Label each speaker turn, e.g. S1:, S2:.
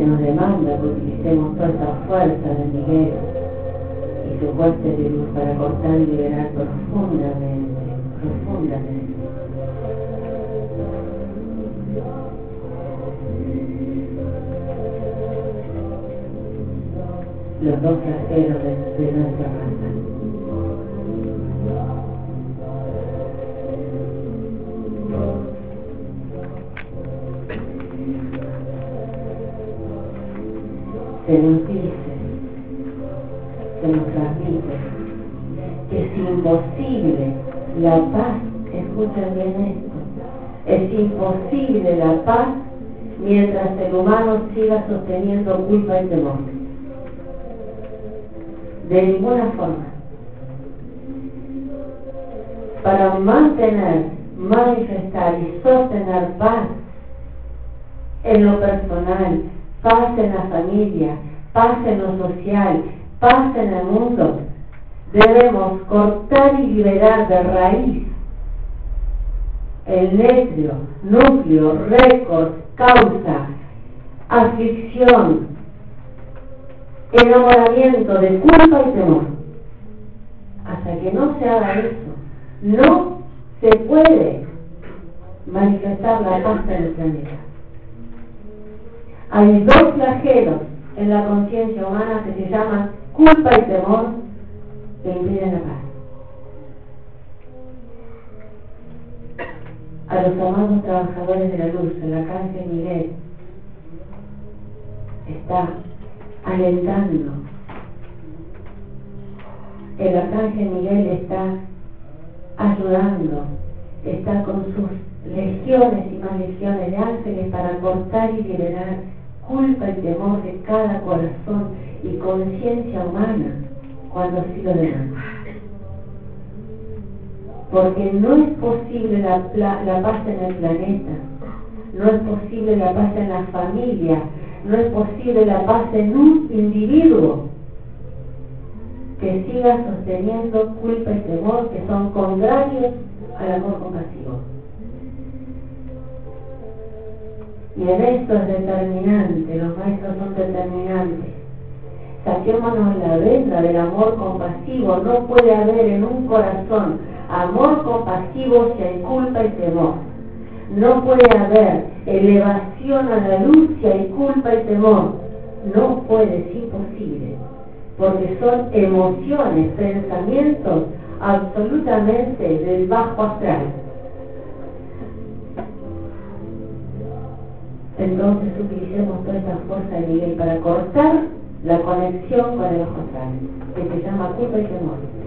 S1: nos demanda que utilicemos toda esta fuerza de Miguel y su fuerza de luz para cortar y liberar profundamente, profundamente. Los dos flagelos de nuestra raza. Se nos dice, se nos transmite, que es imposible la paz, escuchen bien esto, es imposible la paz mientras el humano siga sosteniendo culpa y temor. De ninguna forma. Para mantener, manifestar y sostener paz en lo personal, paz en la familia, paz en lo social, paz en el mundo, debemos cortar y liberar de raíz el núcleo, récord, causa, aflicción, enamoramiento de culpa y temor. Hasta que no se haga eso, no se puede manifestar la paz en el planeta. Hay dos flagelos en la conciencia humana que se llaman culpa y temor que impiden la paz. A los amados trabajadores de la luz, el arcángel Miguel está alentando. El arcángel Miguel está ayudando, está con sus legiones y más legiones de ángeles para cortar y liberar culpa y temor de cada corazón y conciencia humana cuando así lo demanda. Porque no es posible la paz en el planeta, no es posible la paz en la familia, no es posible la paz en un individuo que siga sosteniendo culpa y temor que son contrarios al amor compasivo. Y en esto es determinante, los maestros son determinantes. Saquémonos la venda del amor compasivo. No puede haber en un corazón amor compasivo si hay culpa y temor. No puede haber elevación a la luz si hay culpa y temor. No puede, es imposible. Porque son emociones, pensamientos absolutamente del bajo astral. Entonces utilicemos toda esta fuerza de Miguel para cortar la conexión con el bajo astral, que se llama culpa y temor.